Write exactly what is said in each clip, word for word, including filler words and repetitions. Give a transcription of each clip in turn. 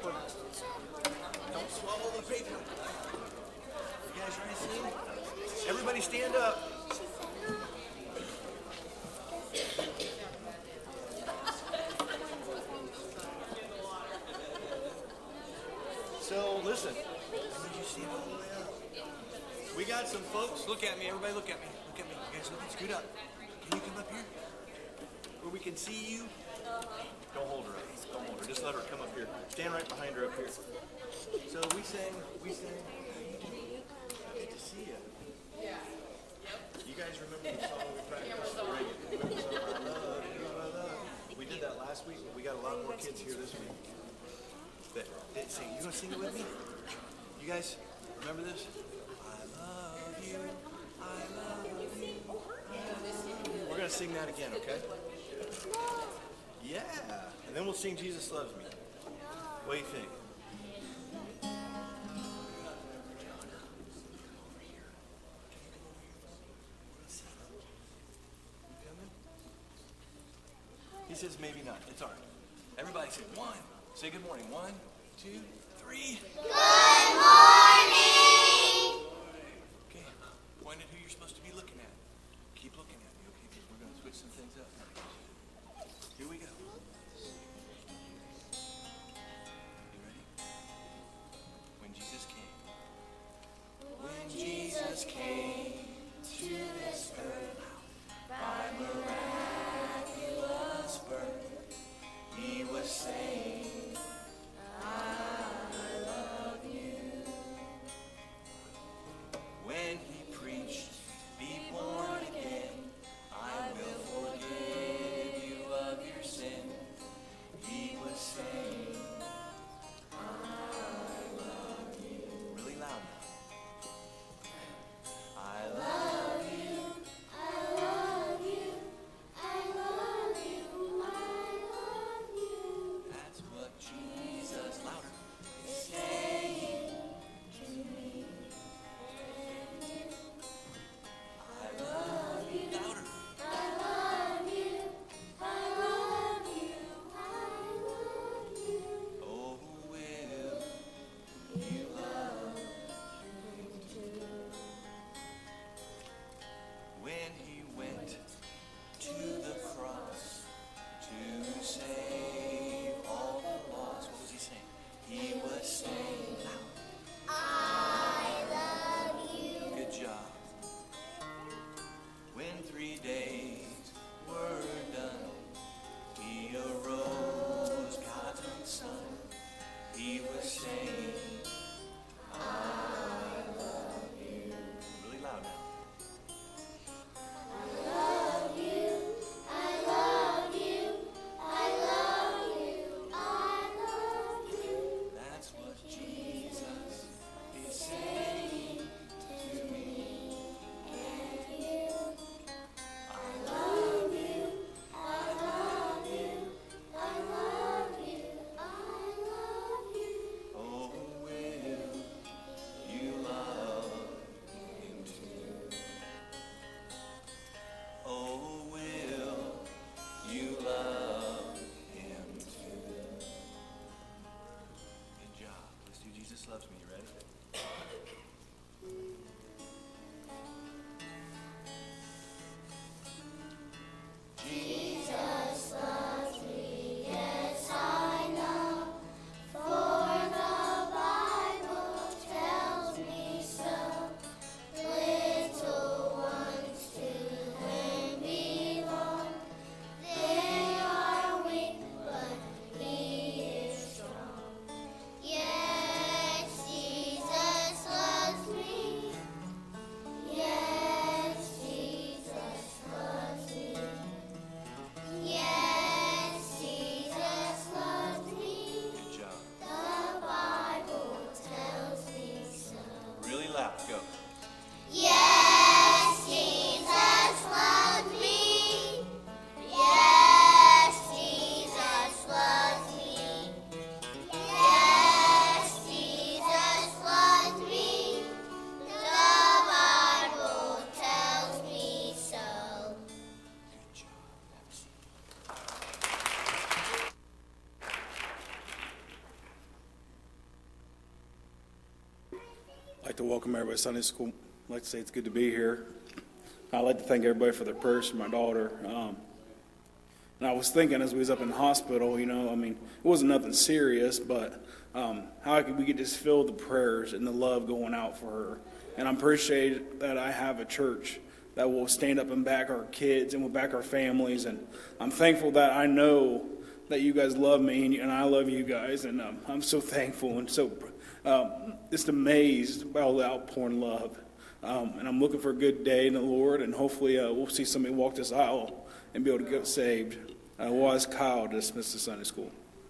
Don't swallow the paper. You guys ready to sing? Everybody stand up. So listen, we got some folks. Look at me, everybody. Look at me. Look at me. You guys, look at scoot up. Can you come up here, where we can see you? Don't hold her up. Don't hold her. Just let her come up here. Stand right behind her up here. So we sang. We sang. Good to see you. Yeah. You guys remember the song we practiced? Remember the song, I love you, I love you. We did that last week, but we got a lot more kids here this week that did sing. You gonna sing it with me? You guys remember this? I love you, I love you, I love you. We're gonna sing that again, okay? Yeah, and then we'll sing Jesus Loves Me. What do you think? He says maybe not. It's all right. Everybody say one. Say good morning. One, two, three. Good morning. Okay. Point at who you're supposed to be looking at. Keep looking at me, okay? Because we're going to switch some things up. Here we go. You ready? When Jesus came. When Jesus came to this earth by miraculous birth, he was saying, I love you. When he preached, be born again, I will forgive like to welcome everybody to Sunday school. I'd like to say it's good to be here. I'd like to thank everybody for their prayers for my daughter. Um, and I was thinking as we was up in the hospital, you know, I mean, it wasn't nothing serious, but um, how could we could just feel the prayers and the love going out for her. And I appreciate that I have a church that will stand up and back our kids and will back our families. And I'm thankful that I know that you guys love me and I love you guys. And um, I'm so thankful and so um, just amazed by all the outpouring love. Um, and I'm looking for a good day in the Lord, and hopefully uh, we'll see somebody walk this aisle and be able to get saved. Uh, we'll ask Kyle to dismiss the Sunday school.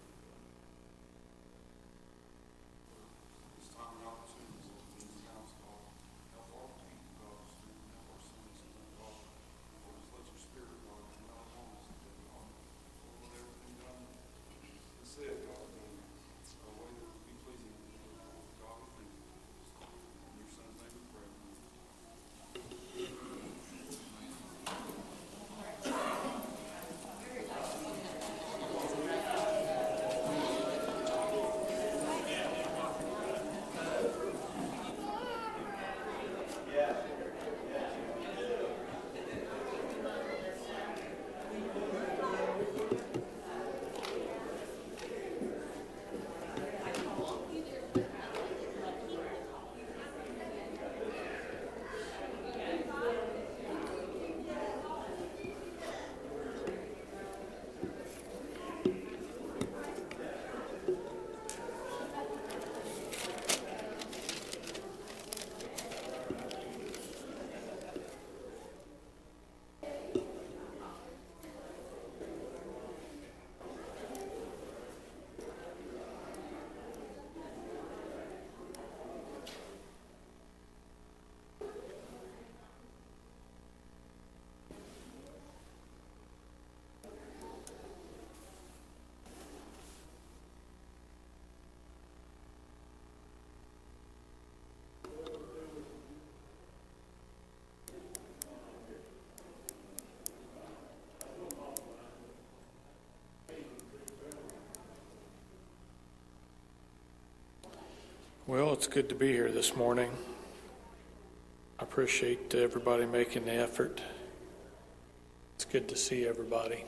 Well, it's good to be here this morning. I appreciate everybody making the effort. It's good to see everybody.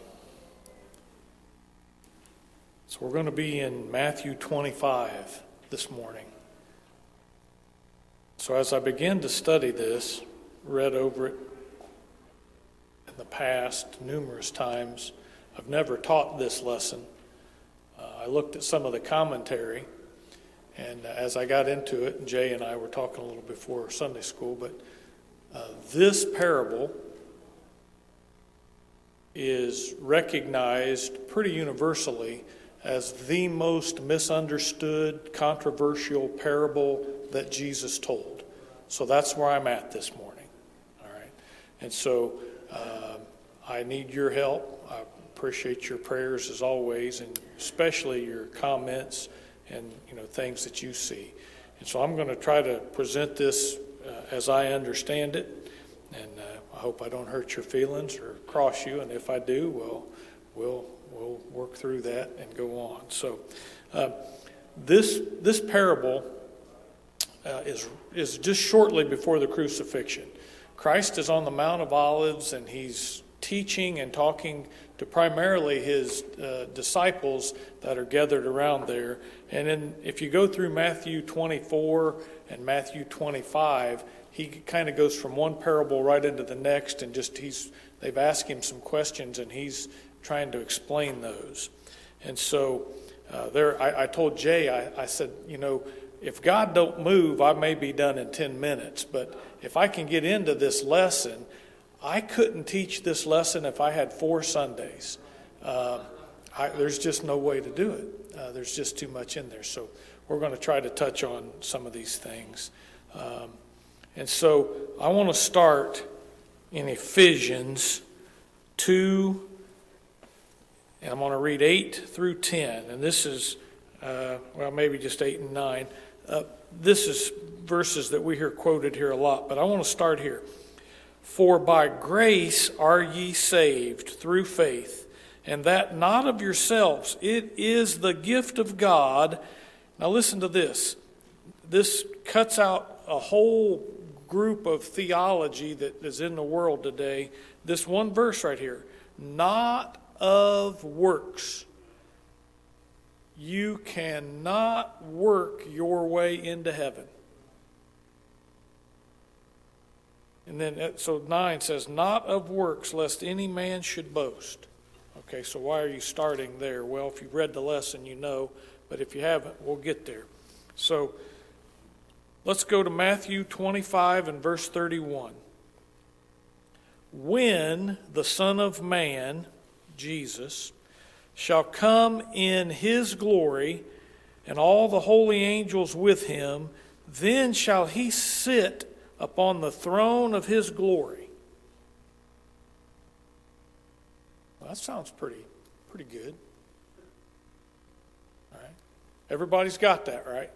So we're going to be in Matthew twenty-five this morning. So as I began to study this, read over it in the past numerous times, I've never taught this lesson. Uh, I looked at some of the commentary. And as I got into it, Jay and I were talking a little before Sunday school, but uh, this parable is recognized pretty universally as the most misunderstood, controversial parable that Jesus told. So that's where I'm at this morning. All right. And so uh, I need your help. I appreciate your prayers as always, and especially your comments and you know things that you see. And so I'm going to try to present this uh, as I understand it, and uh, I hope I don't hurt your feelings or cross you, and if I do, well, we'll we'll work through that and go on. So uh, this this parable uh, is is just shortly before the crucifixion. Christ is on the Mount of Olives, and he's teaching and talking to primarily his uh, disciples that are gathered around there. And then if you go through Matthew twenty-four and Matthew twenty-five, he kind of goes from one parable right into the next, and just he's they've asked him some questions, and he's trying to explain those. And so uh, there, I, I told Jay, I, I said, you know, if God don't move, I may be done in ten minutes. But if I can get into this lesson, I couldn't teach this lesson if I had four Sundays. Uh, I, there's just no way to do it. Uh, there's just too much in there. So we're going to try to touch on some of these things. Um, and so I want to start in Ephesians two, and I'm going to read eight through ten. And this is, uh, well, maybe just eight and nine. Uh, this is verses that we hear quoted here a lot, but I want to start here. For by grace are ye saved through faith, and that not of yourselves. It is the gift of God. Now listen to this. This cuts out a whole group of theology that is in the world today. This one verse right here, not of works. You cannot work your way into heaven. And then, so nine says, not of works, lest any man should boast. Okay, so why are you starting there? Well, if you've read the lesson, you know. But if you haven't, we'll get there. So, let's go to Matthew twenty-five and verse thirty-one. When the Son of Man, Jesus, shall come in his glory, and all the holy angels with him, then shall he sit upon the throne of his glory. Well, that sounds pretty, pretty good. All right. Everybody's got that, right?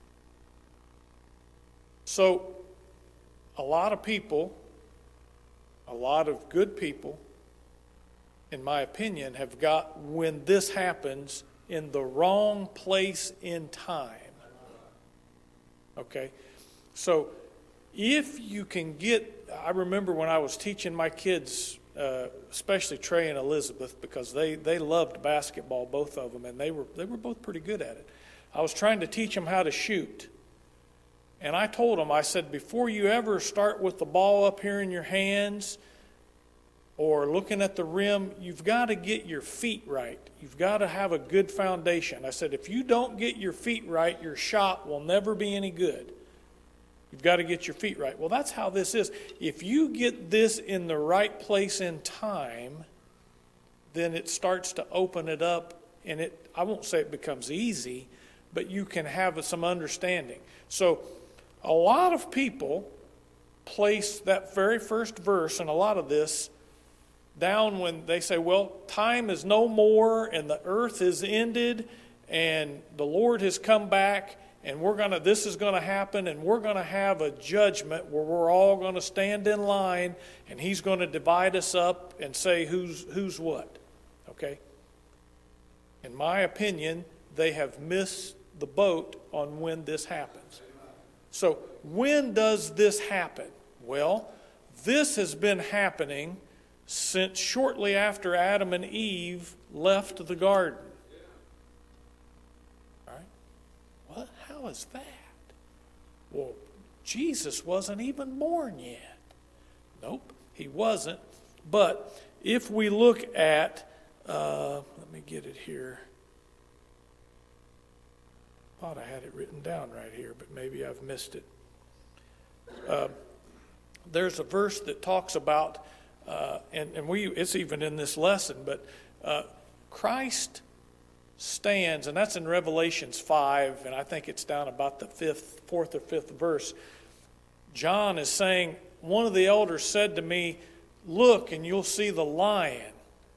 So, a lot of people, a lot of good people, in my opinion, have got when this happens in the wrong place in time. Okay? So, if you can get, I remember when I was teaching my kids, uh, especially Trey and Elizabeth, because they, they loved basketball, both of them, and they were they were both pretty good at it. I was trying to teach them how to shoot. And I told them, I said, before you ever start with the ball up here in your hands or looking at the rim, you've got to get your feet right. You've got to have a good foundation. I said, if you don't get your feet right, your shot will never be any good. You've got to get your feet right. Well, that's how this is. If you get this in the right place in time, then it starts to open it up, and it, I won't say it becomes easy, but you can have some understanding. So a lot of people place that very first verse and a lot of this down when they say, well, time is no more and the earth is ended and the Lord has come back and we're gonna this is gonna happen and we're gonna have a judgment where we're all gonna stand in line and he's gonna divide us up and say who's who's what. Okay? In my opinion, they have missed the boat on when this happens. So, when does this happen? Well, this has been happening since shortly after Adam and Eve left the garden. All right? What? How is that? Well, Jesus wasn't even born yet. Nope, he wasn't. But if we look at, uh, let me get it here. Thought I had it written down right here, but maybe I've missed it. Uh, there's a verse that talks about, uh, and, and we it's even in this lesson, but uh, Christ stands, and that's in Revelations five, and I think it's down about the fifth, fourth or fifth verse. John is saying, one of the elders said to me, look, and you'll see the lion.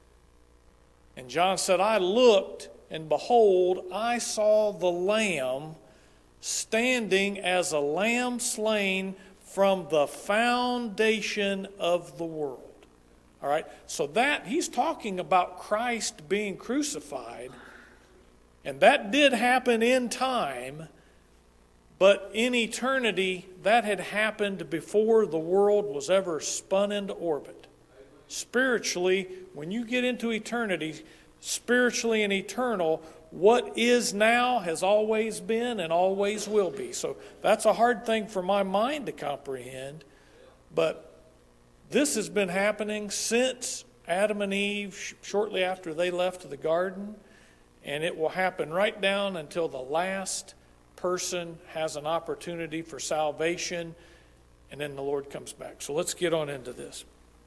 And John said, I looked, and behold, I saw the Lamb standing as a lamb slain from the foundation of the world. All right? So that, he's talking about Christ being crucified. And that did happen in time, but in eternity, that had happened before the world was ever spun into orbit. Spiritually, when you get into eternity, spiritually and eternal, what is now has always been and always will be. So that's a hard thing for my mind to comprehend. But this has been happening since Adam and Eve, sh- shortly after they left the garden. And it will happen right down until the last person has an opportunity for salvation. And then the Lord comes back. So let's get on into this.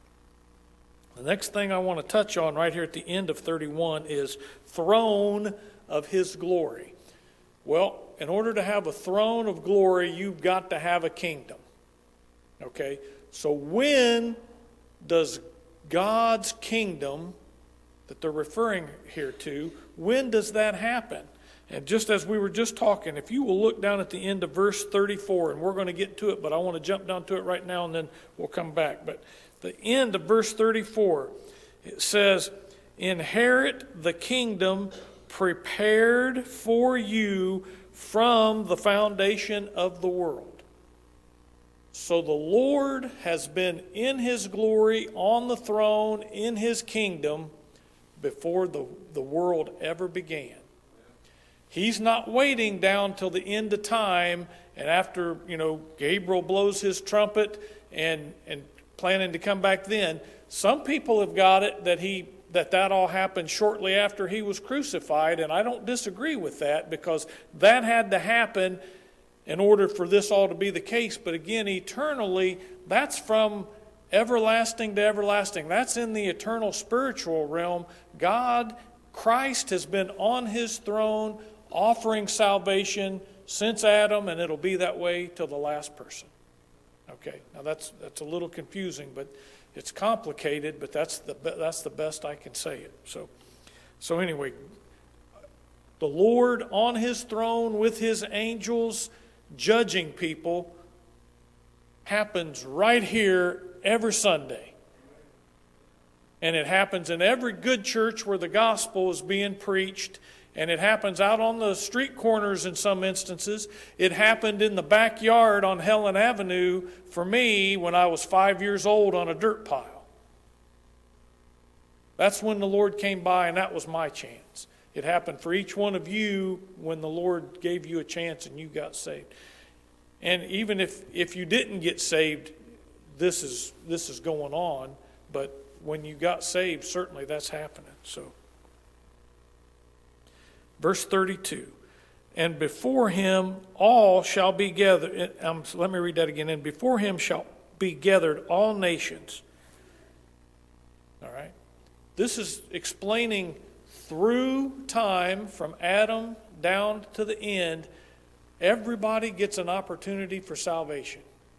The next thing I want to touch on right here at the end of thirty-one is throne of his glory. Well, in order to have a throne of glory, you've got to have a kingdom. Okay? So when does God's kingdom that they're referring here to, when does that happen? And just as we were just talking, if you will look down at the end of verse thirty-four, and we're going to get to it, but I want to jump down to it right now and then we'll come back. But the end of verse thirty-four, it says, inherit the kingdom prepared for you from the foundation of the world. So the Lord has been in his glory on the throne in his kingdom before the, the world ever began. He's not waiting down till the end of time and after, you know, Gabriel blows his trumpet and and planning to come back then. Some people have got it that he that that all happened shortly after he was crucified, and I don't disagree with that, because that had to happen in order for this all to be the case. But again, eternally, that's from everlasting to everlasting. That's in the eternal spiritual realm. God, Christ, has been on his throne offering salvation since Adam, and it'll be that way till the last person. Okay, now that's that's a little confusing, but it's complicated, but that's the that's the best I can say it. So, so anyway, the Lord on his throne with his angels judging people happens right here every Sunday. And it happens in every good church where the gospel is being preached. And it happens out on the street corners in some instances. It happened in the backyard on Helen Avenue for me when I was five years old on a dirt pile. That's when the Lord came by, and that was my chance. It happened for each one of you when the Lord gave you a chance and you got saved. And even if, if you didn't get saved, this is this is going on. But when you got saved, certainly that's happening. So. Verse thirty-two, and before him all shall be gathered. Um, let me read that again. And before him shall be gathered all nations. All right. This is explaining through time from Adam down to the end, everybody gets an opportunity for salvation.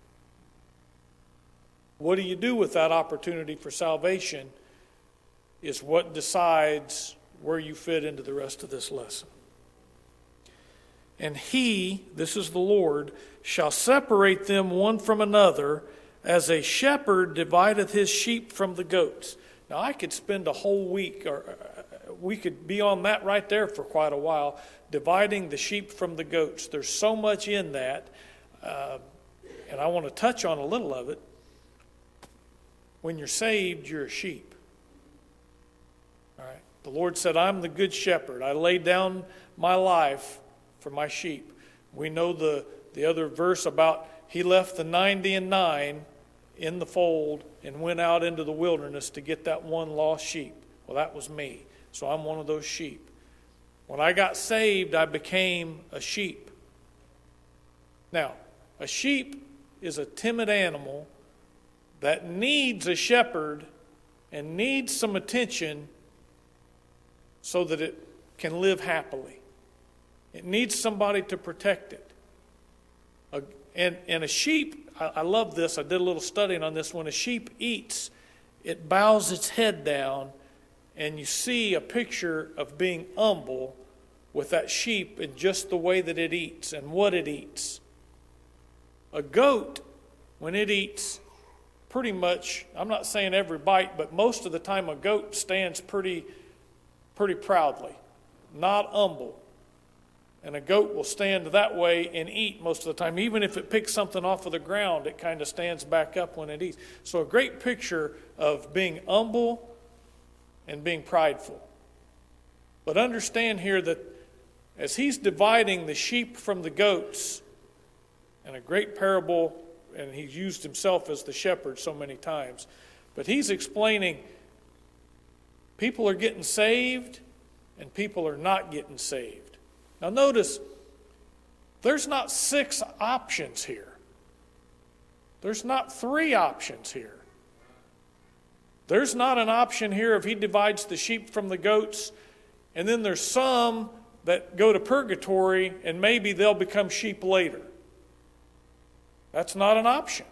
What do you do with that opportunity for salvation is what decides where you fit into the rest of this lesson. And he, this is the Lord, shall separate them one from another, as a shepherd divideth his sheep from the goats. Now, I could spend a whole week, or we could be on that right there for quite a while, dividing the sheep from the goats. There's so much in that, uh, and I want to touch on a little of it. When you're saved, you're a sheep. All right. The Lord said, I'm the good shepherd. I lay down my life for my sheep. We know the, the other verse about he left the ninety and nine in the fold and went out into the wilderness to get that one lost sheep. Well, that was me. So I'm one of those sheep. When I got saved, I became a sheep. Now, a sheep is a timid animal that needs a shepherd and needs some attention so that it can live happily. It needs somebody to protect it. A, and, and a sheep, I, I love this, I did a little studying on this. When a sheep eats, it bows its head down, and you see a picture of being humble with that sheep in just the way that it eats and what it eats. A goat, when it eats, pretty much, I'm not saying every bite, but most of the time a goat stands pretty, pretty proudly, not humble. And a goat will stand that way and eat most of the time. Even if it picks something off of the ground, it kind of stands back up when it eats. So a great picture of being humble and being prideful. But understand here that as he's dividing the sheep from the goats, and a great parable, and he's used himself as the shepherd so many times, but he's explaining people are getting saved and people are not getting saved. Now notice, there's not six options here. There's not three options here. There's not an option here if he divides the sheep from the goats, and then there's some that go to purgatory and maybe they'll become sheep later. That's not an option.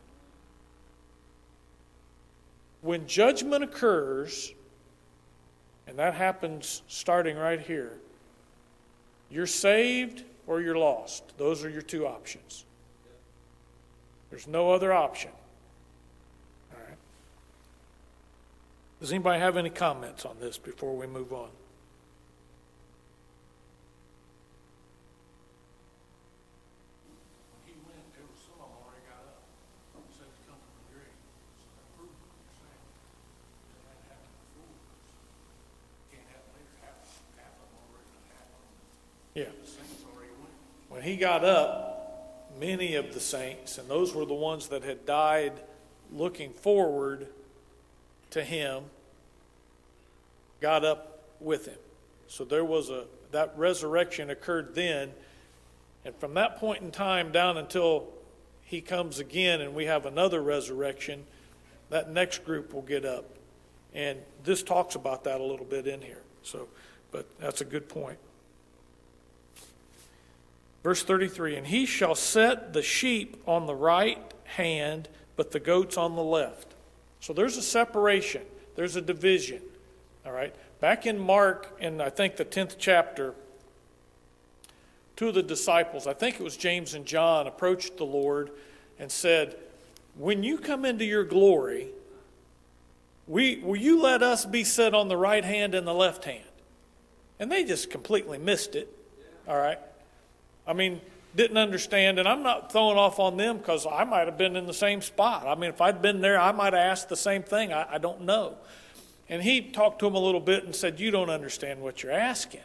When judgment occurs, and that happens starting right here, you're saved or you're lost. Those are your two options. There's no other option. All right. Does anybody have any comments on this before we move on? Yeah. When he got up, many of the saints, and those were the ones that had died looking forward to him, got up with him. So there was a, that resurrection occurred then. And from that point in time down until he comes again and we have another resurrection, that next group will get up. And this talks about that a little bit in here. So, but that's a good point. Verse thirty-three, and he shall set the sheep on the right hand, but the goats on the left. So there's a separation. There's a division. All right. Back in Mark, in I think the tenth chapter, two of the disciples, I think it was James and John, approached the Lord and said, when you come into your glory, we, will you let us be set on the right hand and the left hand? And they just completely missed it. All right. I mean, didn't understand, and I'm not throwing off on them because I might have been in the same spot. I mean, if I'd been there, I might have asked the same thing. I, I don't know. And he talked to him a little bit and said, you don't understand what you're asking.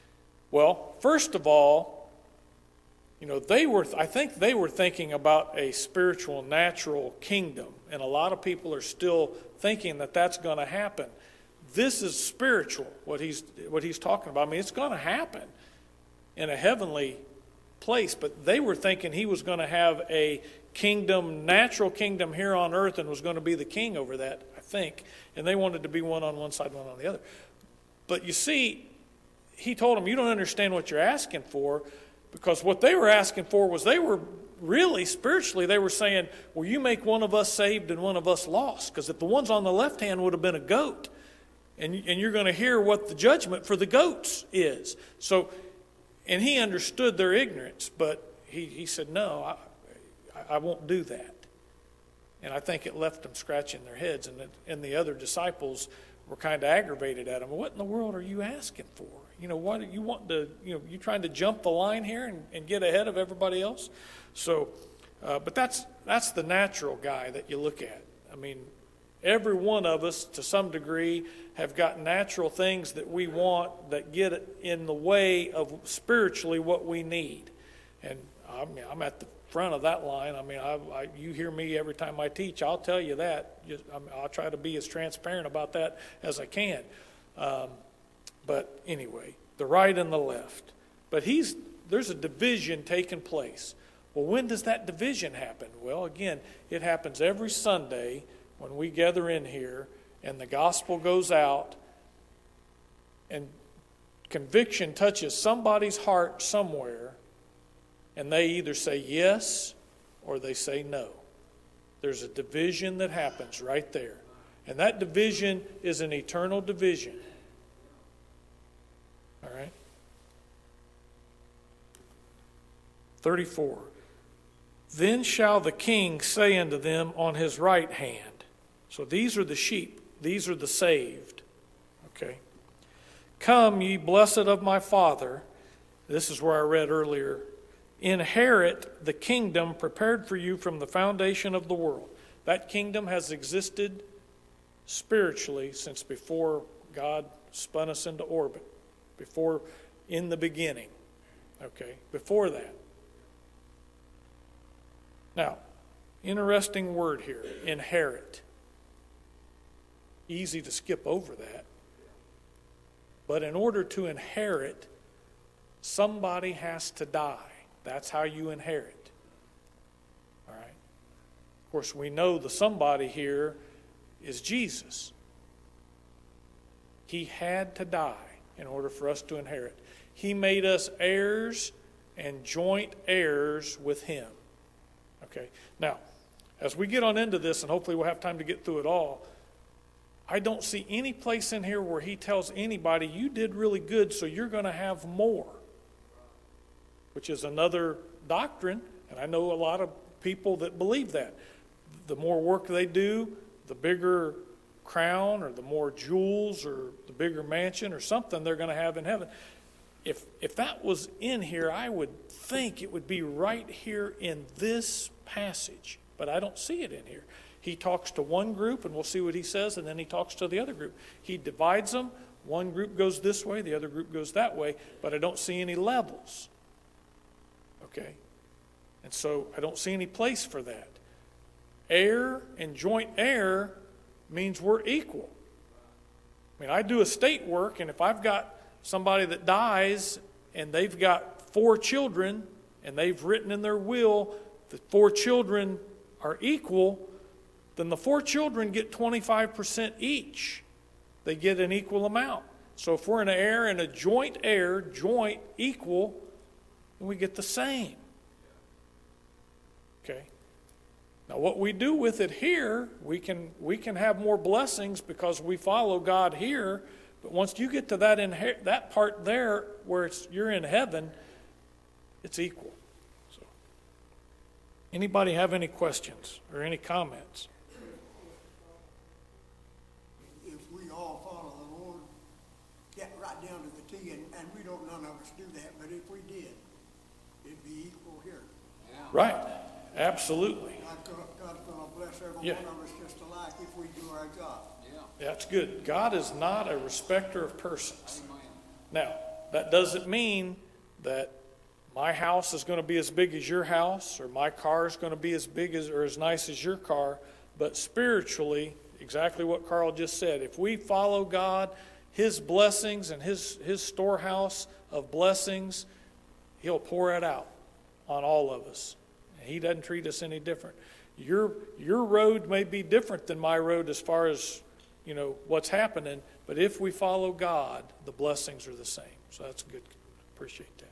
Well, first of all, you know, they were, I think they were thinking about a spiritual, natural kingdom. And a lot of people are still thinking that that's going to happen. This is spiritual, what he's, what he's talking about. I mean, it's going to happen in a heavenly place. But they were thinking he was going to have a kingdom, natural kingdom here on earth and was going to be the king over that, I think. And they wanted to be one on one side, one on the other. But you see, he told them, you don't understand what you're asking for, because what they were asking for was they were really, spiritually, they were saying, well, you make one of us saved and one of us lost. Because if the ones on the left hand would have been a goat, and, and you're going to hear what the judgment for the goats is. So, and he understood their ignorance, but he, he said, no, I, I won't do that. And I think it left them scratching their heads. And the, and the other disciples were kind of aggravated at him. What in the world are you asking for? You know, what you want to, you know, you trying to jump the line here and, and get ahead of everybody else? So, uh, but that's that's the natural guy that you look at. I mean, every one of us, to some degree, have got natural things that we want that get in the way of spiritually what we need. And I mean, I'm at the front of that line. I mean, I, I, you hear me every time I teach. I'll tell you that. Just, I mean, I'll try to be as transparent about that as I can. Um, but anyway, the right and the left. But he's there's a division taking place. Well, when does that division happen? Well, again, it happens every Sunday when we gather in here and the gospel goes out and conviction touches somebody's heart somewhere, and they either say yes or they say no. There's a division that happens right there. And that division is an eternal division. All right? thirty-four. Then shall the king say unto them on his right hand. So these are the sheep. These are the saved. Okay? Come, ye blessed of my Father. This is where I read earlier. Inherit the kingdom prepared for you from the foundation of the world. That kingdom has existed spiritually since before God spun us into orbit. Before, in the beginning. Okay? Before that. Now, interesting word here. Inherit. Easy to skip over that. But in order to inherit, somebody has to die. That's how you inherit. All right. Of course, we know the somebody here is Jesus. He had to die in order for us to inherit. He made us heirs and joint heirs with him. Okay. Now, as we get on into this, and hopefully we'll have time to get through it all, I don't see any place in here where he tells anybody, you did really good, so you're going to have more. Which is another doctrine, and I know a lot of people that believe that. The more work they do, the bigger crown or the more jewels or the bigger mansion or something they're going to have in heaven. If if that was in here, I would think it would be right here in this passage, but I don't see it in here. He talks to one group, and we'll see what he says, and then he talks to the other group. He divides them. One group goes this way, the other group goes that way, but I don't see any levels. Okay? And so I don't see any place for that. Heir and joint heir means we're equal. I mean, I do estate work, and if I've got somebody that dies and they've got four children and they've written in their will that four children are equal, then the four children get twenty-five percent each. They get an equal amount. So if we're an heir and a joint heir, joint, equal, then we get the same. Okay? Now what we do with it here, we can we can have more blessings because we follow God here, but once you get to that inher- that part there where it's you're in heaven, it's equal. So anybody have any questions or any comments? If we all follow the Lord, get right down to the T, and, and we don't, none of us do that, but if we did, it'd be equal here. Right. Absolutely. God's gonna, God's gonna bless every Yeah. one of us just alike if we do our job. That's good. God is not a respecter of persons. Now, that doesn't mean that my house is going to be as big as your house, or my car is going to be as big as or as nice as your car, but spiritually, exactly what Carl just said, if we follow God, his blessings and his, his storehouse of blessings, he'll pour it out on all of us. He doesn't treat us any different. Your your road may be different than my road as far as, you know, what's happening, but if we follow God, the blessings are the same. So that's good. Appreciate that.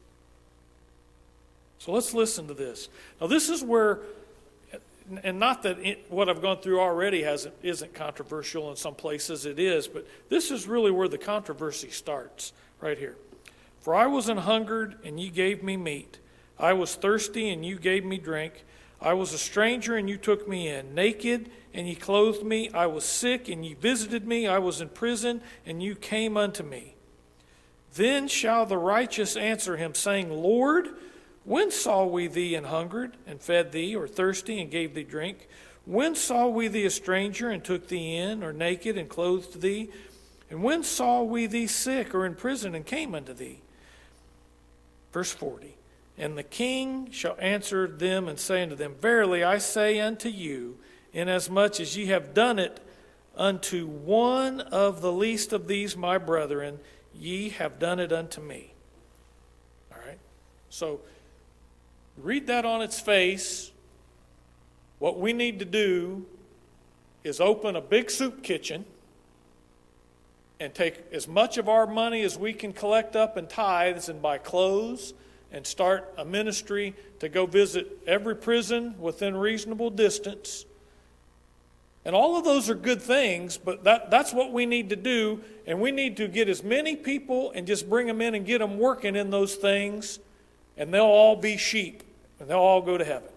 So let's listen to this. Now this is where, and not that it, what I've gone through already hasn't isn't controversial. In some places it is, but this is really where the controversy starts, right here. For I was an hungered, and ye gave me meat. I was thirsty, and you gave me drink. I was a stranger, and you took me in. Naked, and ye clothed me. I was sick, and ye visited me. I was in prison, and you came unto me. Then shall the righteous answer him, saying, Lord, when saw we thee an hungered, and fed thee, or thirsty, and gave thee drink? When saw we thee a stranger, and took thee in, or naked, and clothed thee? And when saw we thee sick, or in prison, and came unto thee? Verse forty. And the king shall answer them and say unto them, Verily I say unto you, inasmuch as ye have done it unto one of the least of these my brethren, ye have done it unto me. All right? So, read that on its face. What we need to do is open a big soup kitchen and take as much of our money as we can collect up in tithes and buy clothes and start a ministry to go visit every prison within reasonable distance. And all of those are good things, but that, that's what we need to do, and we need to get as many people and just bring them in and get them working in those things, and they'll all be sheep, and they'll all go to heaven.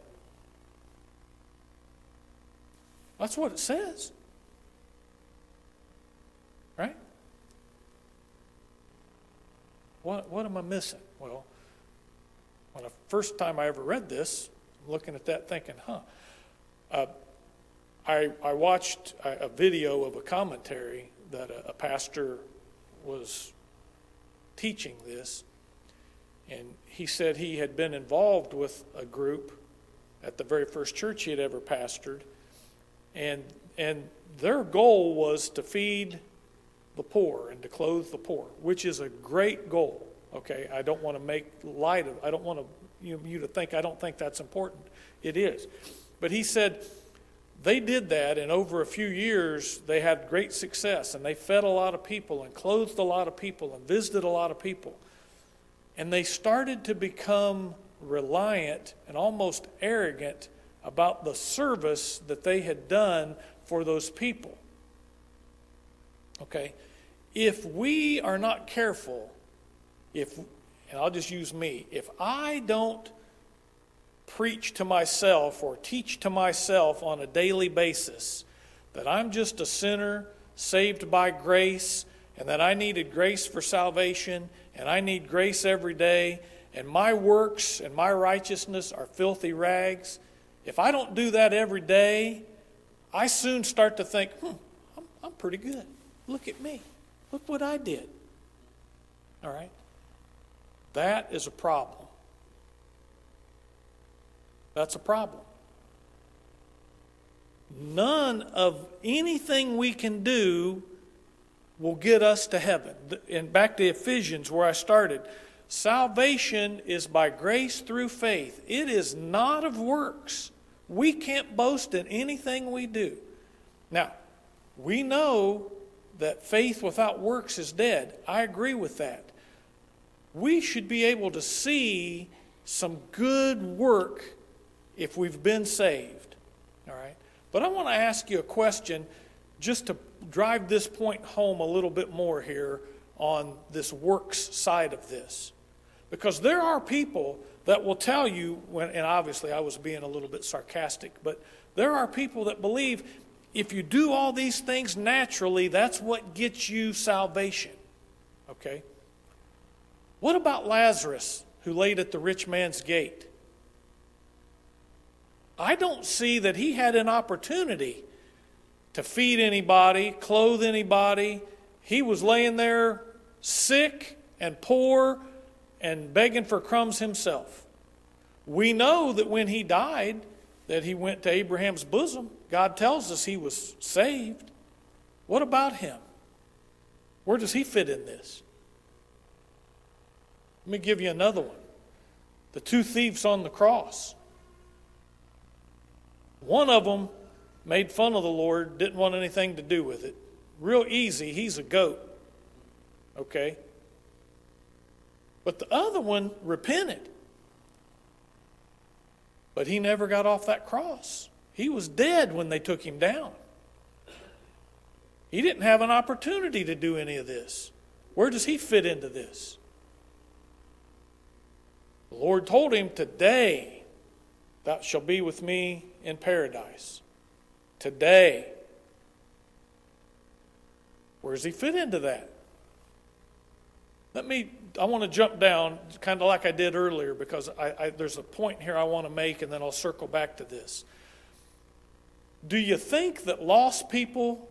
That's what it says. Right? What, what am I missing? Well, when the first time I ever read this, I'm looking at that thinking, huh. Uh, I, I watched a, a video of a commentary that a, a pastor was teaching this, and he said he had been involved with a group at the very first church he had ever pastored, and and their goal was to feed the poor and to clothe the poor, which is a great goal. Okay, I don't want to make light of, I don't want to, you, you to think I don't think that's important. It is. But he said they did that, and over a few years they had great success, and they fed a lot of people and clothed a lot of people and visited a lot of people. And they started to become reliant and almost arrogant about the service that they had done for those people. Okay? If we are not careful, if, and I'll just use me, if I don't preach to myself or teach to myself on a daily basis that I'm just a sinner saved by grace and that I needed grace for salvation and I need grace every day and my works and my righteousness are filthy rags, if I don't do that every day, I soon start to think, hmm, I'm, I'm pretty good. Look at me. Look what I did. All right? That is a problem. That's a problem. None of anything we can do will get us to heaven. And back to Ephesians where I started. Salvation is by grace through faith. It is not of works. We can't boast in anything we do. Now, we know that faith without works is dead. I agree with that. We should be able to see some good work if we've been saved. All right? But I want to ask you a question just to drive this point home a little bit more here on this works side of this. Because there are people that will tell you, when, and obviously I was being a little bit sarcastic, but there are people that believe if you do all these things naturally, that's what gets you salvation. Okay? What about Lazarus, who laid at the rich man's gate? I don't see that he had an opportunity to feed anybody, clothe anybody. He was laying there sick and poor and begging for crumbs himself. We know that when he died, that he went to Abraham's bosom. God tells us he was saved. What about him? Where does he fit in this? Let me give you another one. The two thieves on the cross. One of them made fun of the Lord, didn't want anything to do with it. Real easy, he's a goat. Okay? But the other one repented. But he never got off that cross. He was dead when they took him down. He didn't have an opportunity to do any of this. Where does he fit into this? The Lord told him, today thou shalt be with me in paradise. Today. Where does he fit into that? Let me, I want to jump down, kind of like I did earlier, because I, I, there's a point here I want to make, and then I'll circle back to this. Do you think that lost people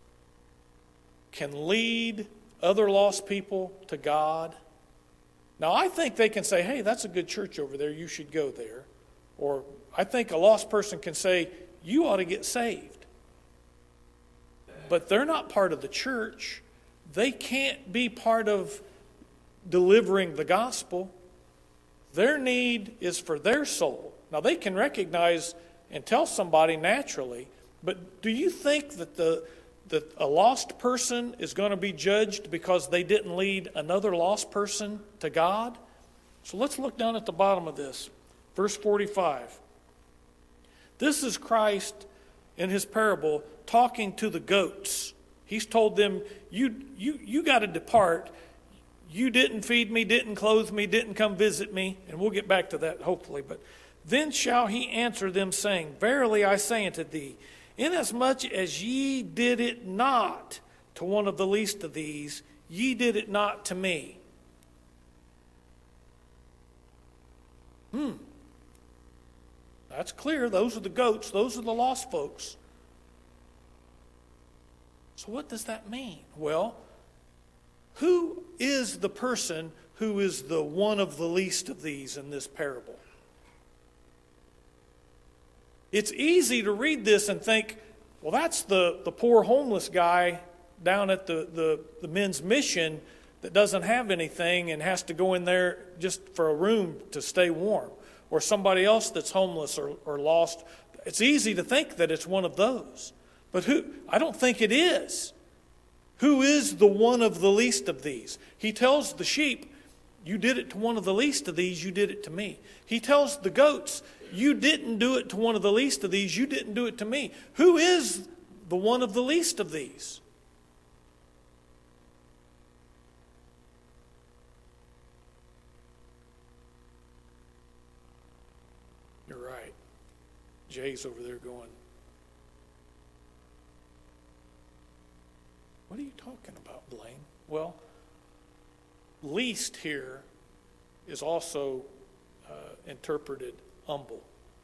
can lead other lost people to God? Now, I think they can say, hey, that's a good church over there, you should go there. Or I think a lost person can say, you ought to get saved. But they're not part of the church. They can't be part of delivering the gospel. Their need is for their soul. Now, they can recognize and tell somebody naturally, but do you think that the that a lost person is going to be judged because they didn't lead another lost person to God? So let's look down at the bottom of this. Verse forty-five. This is Christ in his parable talking to the goats. He's told them, you, you, you got to depart. You didn't feed me, didn't clothe me, didn't come visit me. And we'll get back to that hopefully. But then shall he answer them, saying, verily I say unto thee, inasmuch as ye did it not to one of the least of these, ye did it not to me. Hmm. That's clear. Those are the goats. Those are the lost folks. So what does that mean? Well, who is the person who is the one of the least of these in this parable? It's easy to read this and think, well, that's the, the poor homeless guy down at the, the, the men's mission that doesn't have anything and has to go in there just for a room to stay warm. Or somebody else that's homeless or, or lost. It's easy to think that it's one of those. But who? I don't think it is. Who is the one of the least of these? He tells the sheep, you did it to one of the least of these, you did it to me. He tells the goats, you didn't do it to one of the least of these, you didn't do it to me. Who is the one of the least of these? You're right. Jay's over there going, what are you talking about, Blaine? Well, least here is also uh, interpreted humble.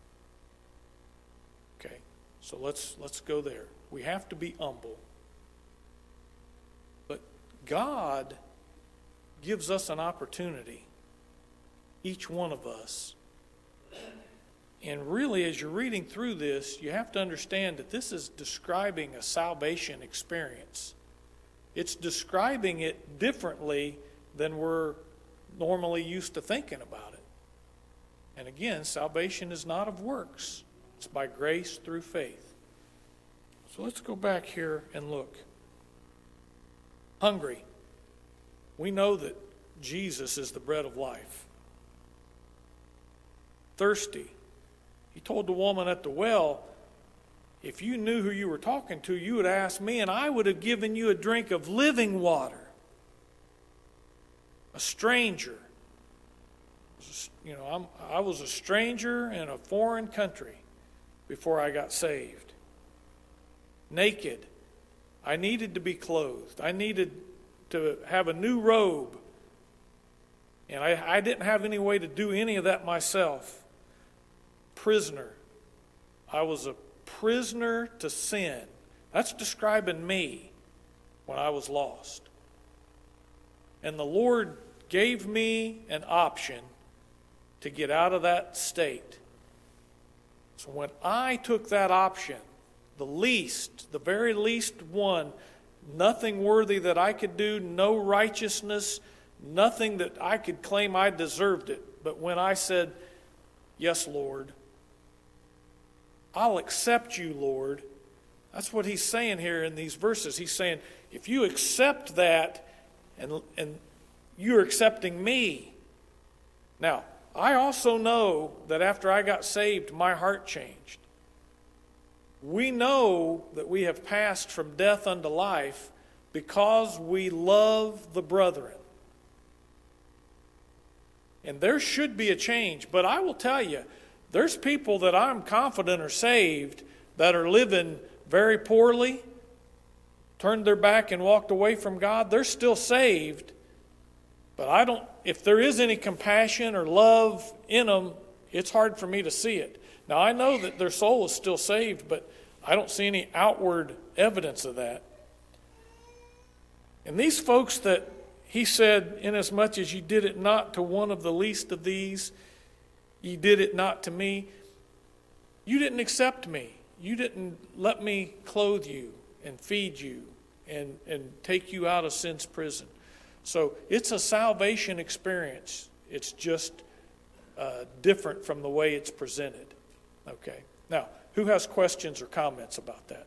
Okay, so let's let's go there. We have to be humble. But God gives us an opportunity, each one of us. And really, as you're reading through this, you have to understand that this is describing a salvation experience. It's describing it differently than we're normally used to thinking about it. And again, salvation is not of works. It's by grace through faith. So let's go back here and look. Hungry. We know that Jesus is the bread of life. Thirsty. He told the woman at the well, if you knew who you were talking to, you would ask me, and I would have given you a drink of living water. A stranger. You know, I'm, I was a stranger in a foreign country before I got saved. Naked. I needed to be clothed. I needed to have a new robe. And I, I didn't have any way to do any of that myself. Prisoner. I was a prisoner to sin. That's describing me when I was lost. And the Lord gave me an option to get out of that state. So when I took that option, the least, the very least one, nothing worthy that I could do, no righteousness, nothing that I could claim I deserved it. But when I said, yes, Lord, I'll accept you, Lord. That's what he's saying here in these verses. He's saying, if you accept that, and, and you're accepting me. Now, I also know that after I got saved, my heart changed. We know that we have passed from death unto life because we love the brethren. And there should be a change. But I will tell you, there's people that I'm confident are saved that are living very poorly, turned their back and walked away from God. They're still saved. But I don't, if there is any compassion or love in them, it's hard for me to see it. Now, I know that their soul is still saved, but I don't see any outward evidence of that. And these folks that he said, inasmuch as you did it not to one of the least of these, you did it not to me. You didn't accept me. You didn't let me clothe you and feed you and, and take you out of sin's prison. So it's a salvation experience. It's just uh, different from the way it's presented. Okay. Now, who has questions or comments about that?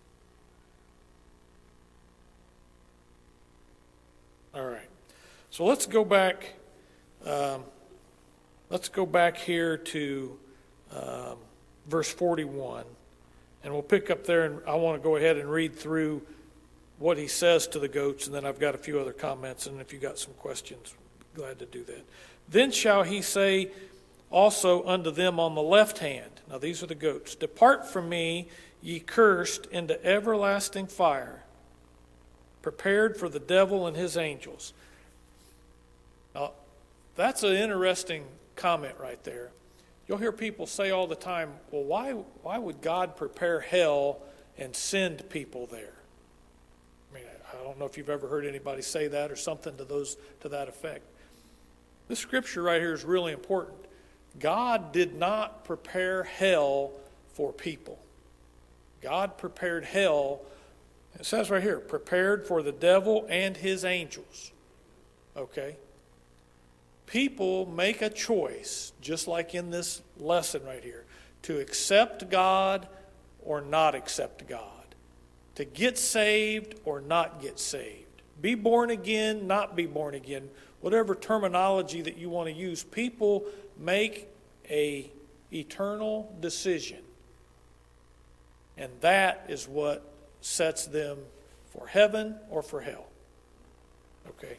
All right. So let's go back. Um, let's go back here to um, verse forty-one. And we'll pick up there, and I want to go ahead and read through what he says to the goats, and then I've got a few other comments, and if you've got some questions, glad to do that. Then shall he say also unto them on the left hand, now these are the goats, depart from me, ye cursed, into everlasting fire, prepared for the devil and his angels. Now, that's an interesting comment right there. You'll hear people say all the time, well, why, why would God prepare hell and send people there? I mean, I don't know if you've ever heard anybody say that or something to those to that effect. This scripture right here is really important. God did not prepare hell for people. God prepared hell, it says right here, prepared for the devil and his angels. Okay? People make a choice, just like in this lesson right here, to accept God or not accept God. To get saved or not get saved. Be born again, not be born again. Whatever terminology that you want to use, people make a eternal decision. And that is what sets them for heaven or for hell. Okay.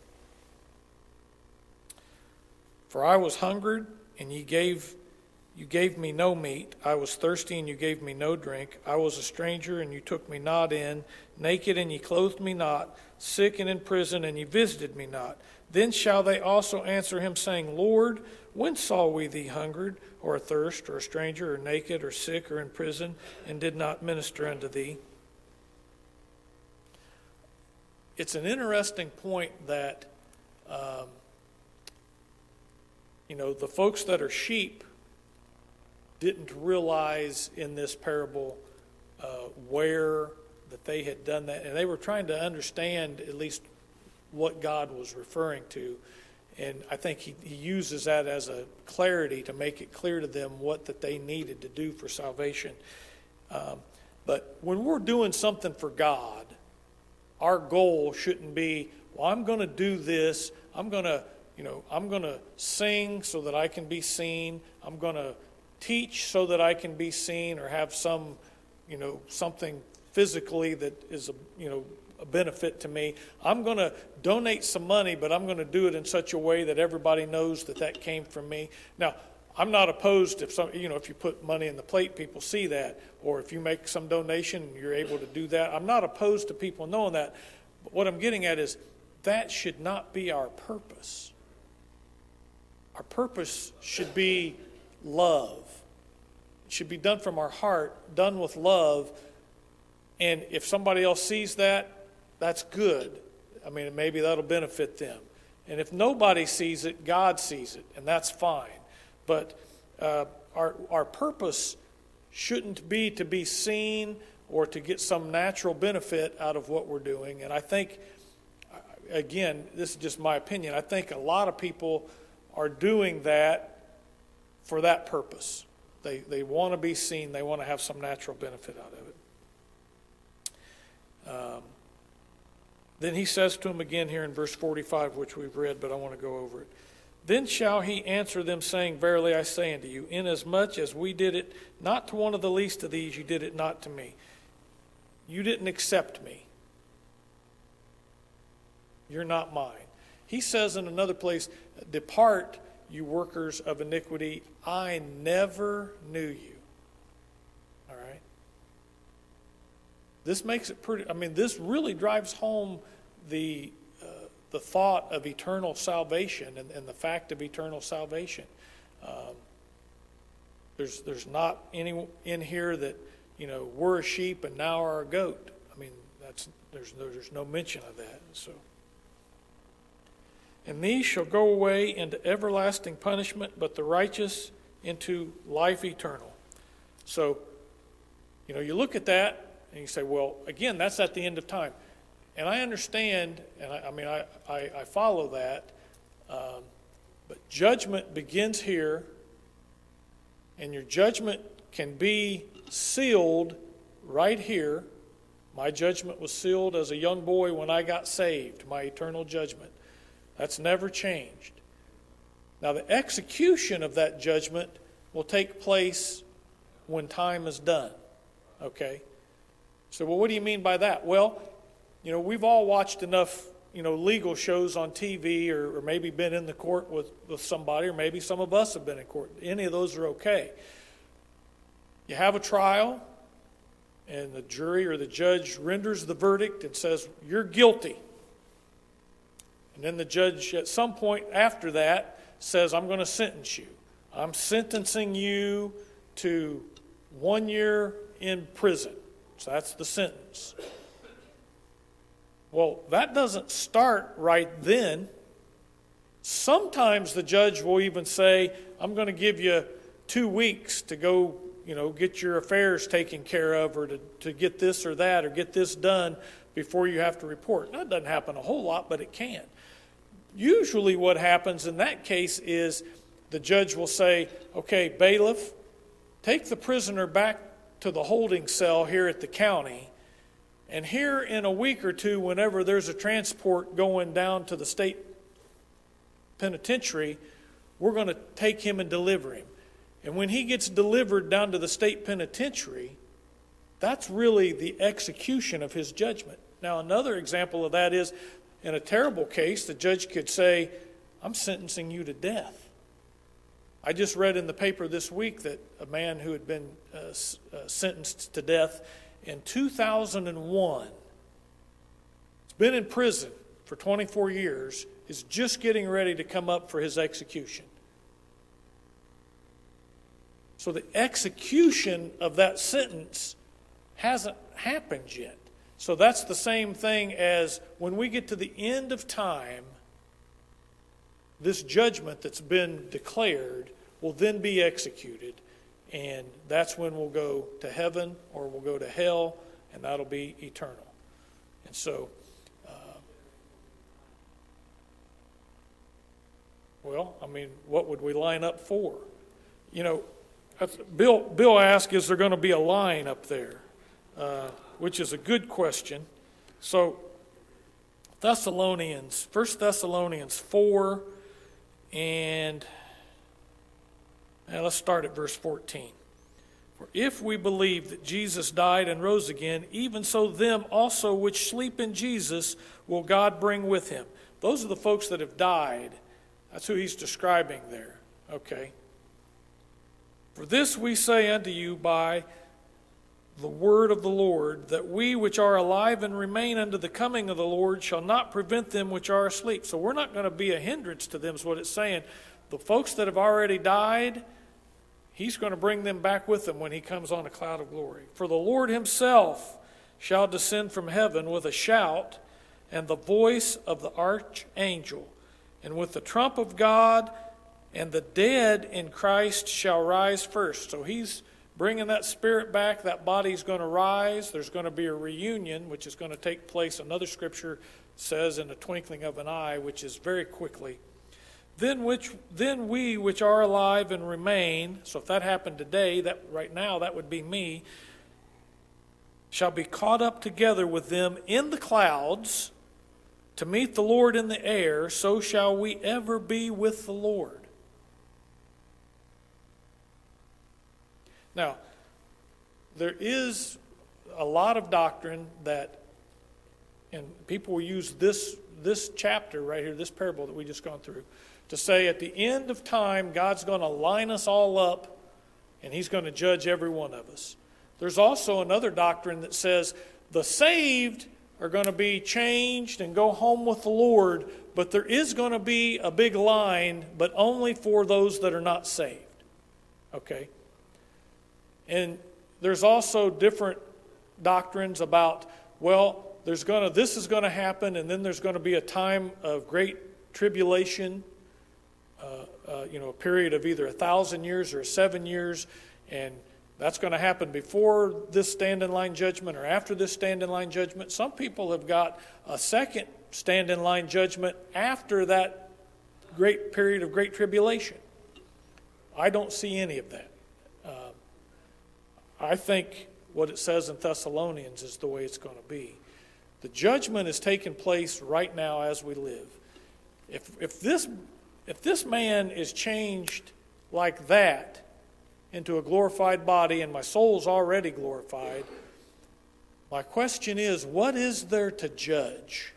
For I was hungered, and ye gave you gave me no meat. I was thirsty, and you gave me no drink. I was a stranger, and you took me not in. Naked, and ye clothed me not. Sick and in prison, and ye visited me not. Then shall they also answer him, saying, Lord, when saw we thee hungered, or athirst, or a stranger, or naked, or sick, or in prison, and did not minister unto thee? it's an interesting point that, um, you know, the folks that are sheep didn't realize in this parable uh, where that they had done that. And they were trying to understand at least what God was referring to. And I think he, he uses that as a clarity to make it clear to them what that they needed to do for salvation. Um, but when we're doing something for God, our goal shouldn't be, well, I'm going to do this. I'm going to, you know, I'm going to sing so that I can be seen. I'm going to teach so that I can be seen, or have some, you know, something physically that is, a, you know, a benefit to me. I'm going to donate some money, but I'm going to do it in such a way that everybody knows that that came from me. Now, I'm not opposed if some, you know, if you put money in the plate, people see that, or if you make some donation, you're able to do that. I'm not opposed to people knowing that. But what I'm getting at is that should not be our purpose. Our purpose should be love. It should be done from our heart, done with love. And if somebody else sees that, that's good. I mean, maybe that'll benefit them. And if nobody sees it, God sees it, and that's fine. But uh, our our purpose shouldn't be to be seen or to get some natural benefit out of what we're doing. And I think, again, this is just my opinion, I think a lot of people are doing that for that purpose. They they want to be seen. They want to have some natural benefit out of it. Um, then he says to him again here in verse forty-five, which we've read, but I want to go over it. Then shall he answer them, saying, Verily I say unto you, inasmuch as we did it not to one of the least of these, you did it not to me. You didn't accept me. You're not mine. He says in another place, Depart, you workers of iniquity, I never knew you. All right? This makes it pretty, I mean, this really drives home the the thought of eternal salvation and, and the fact of eternal salvation. Um, there's there's not any in here that, you know, we're a sheep and now are a goat. I mean, that's there's no, there's no mention of that. So, and these shall go away into everlasting punishment, but the righteous into life eternal. So, you know, you look at that and you say, well, again, that's at the end of time. And I understand, and I, I mean, I, I, I follow that, um, but judgment begins here, and your judgment can be sealed right here. My judgment was sealed as a young boy when I got saved, my eternal judgment. That's never changed. Now, the execution of that judgment will take place when time is done, okay? So, well, what do you mean by that? Well, you know, we've all watched enough, you know, legal shows on T V, or, or maybe been in the court with, with somebody, or maybe some of us have been in court. Any of those are okay. You have a trial, and the jury or the judge renders the verdict and says, you're guilty. And then the judge at some point after that says, I'm going to sentence you. I'm sentencing you to one year in prison. So that's the sentence. Well, that doesn't start right then. Sometimes the judge will even say, I'm going to give you two weeks to go, you know, get your affairs taken care of, or to, to get this or that, or get this done before you have to report. That doesn't happen a whole lot, but it can. Usually what happens in that case is the judge will say, okay, bailiff, take the prisoner back to the holding cell here at the county. And here in a week or two, whenever there's a transport going down to the state penitentiary, we're going to take him and deliver him. And when he gets delivered down to the state penitentiary, that's really the execution of his judgment. Now, another example of that is, in a terrible case, the judge could say, I'm sentencing you to death. I just read in the paper this week that a man who had been uh, uh, sentenced to death in two thousand one, he's been in prison for twenty-four years, is just getting ready to come up for his execution. So the execution of that sentence hasn't happened yet. So that's the same thing as when we get to the end of time, this judgment that's been declared will then be executed. And that's when we'll go to heaven or we'll go to hell, and that'll be eternal. And so, uh, well, I mean, what would we line up for? You know, Bill, Bill asked, is there going to be a line up there? Uh, which is a good question. So, Thessalonians, First Thessalonians four, and now let's start at verse fourteen. For if we believe that Jesus died and rose again, even so them also which sleep in Jesus will God bring with him. Those are the folks that have died. That's who he's describing there. Okay. For this we say unto you by the word of the Lord, that we which are alive and remain unto the coming of the Lord shall not prevent them which are asleep. So we're not going to be a hindrance to them, is what it's saying. The folks that have already died, he's going to bring them back with him when he comes on a cloud of glory. For the Lord himself shall descend from heaven with a shout, and the voice of the archangel, and with the trump of God, and the dead in Christ shall rise first. So he's bringing that spirit back. That body's going to rise. There's going to be a reunion, which is going to take place, another scripture says, in the twinkling of an eye, which is very quickly. Then which then we which are alive and remain, so if that happened today, that right now that would be me, shall be caught up together with them in the clouds to meet the Lord in the air, so shall we ever be with the Lord. Now, there is a lot of doctrine that, and people will use this, this chapter right here, this parable that we just gone through, to say at the end of time, God's going to line us all up and he's going to judge every one of us. There's also another doctrine that says the saved are going to be changed and go home with the Lord, but there is going to be a big line, but only for those that are not saved. Okay? And there's also different doctrines about, well, there's going to this is going to happen, and then there's going to be a time of great tribulation, uh, uh, you know, a period of either a thousand years or seven years, and that's going to happen before this stand-in-line judgment or after this stand-in-line judgment. Some people have got a second stand-in-line judgment after that great period of great tribulation. I don't see any of that. I think what it says in Thessalonians is the way it's going to be. The judgment is taking place right now as we live. If if this if this man is changed like that into a glorified body, and my soul's already glorified, my question is, what is there to judge?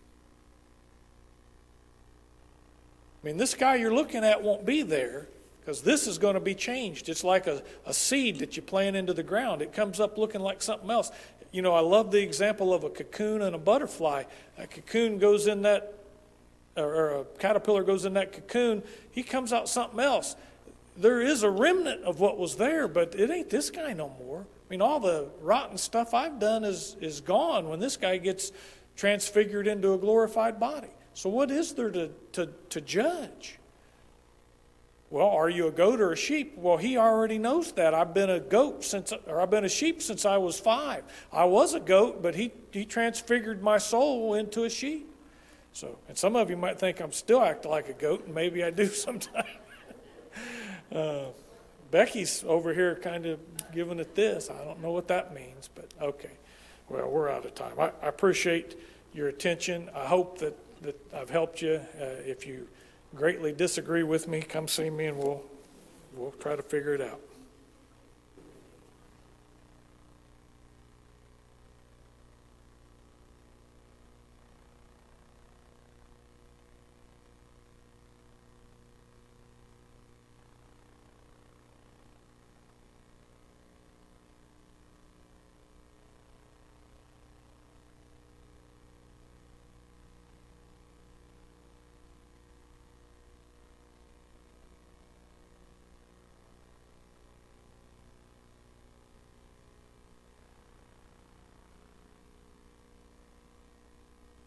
I mean, this guy you're looking at won't be there, because this is going to be changed. It's like a, a seed that you plant into the ground. It comes up looking like something else. You know, I love the example of a cocoon and a butterfly. A cocoon goes in that, or a caterpillar goes in that cocoon. He comes out something else. There is a remnant of what was there, but it ain't this guy no more. I mean, all the rotten stuff I've done is, is gone when this guy gets transfigured into a glorified body. So what is there to, to, to judge? Well, are you a goat or a sheep? Well, he already knows that. I've been a goat since, or I've been a sheep since I was five. I was a goat, but he, he transfigured my soul into a sheep. So, and some of you might think I'm still acting like a goat, and maybe I do sometimes. uh, Becky's over here kind of giving it this. I don't know what that means, but okay. Well, we're out of time. I, I appreciate your attention. I hope that, that I've helped you. Uh, if you greatly disagree with me, come see me and we'll we'll try to figure it out.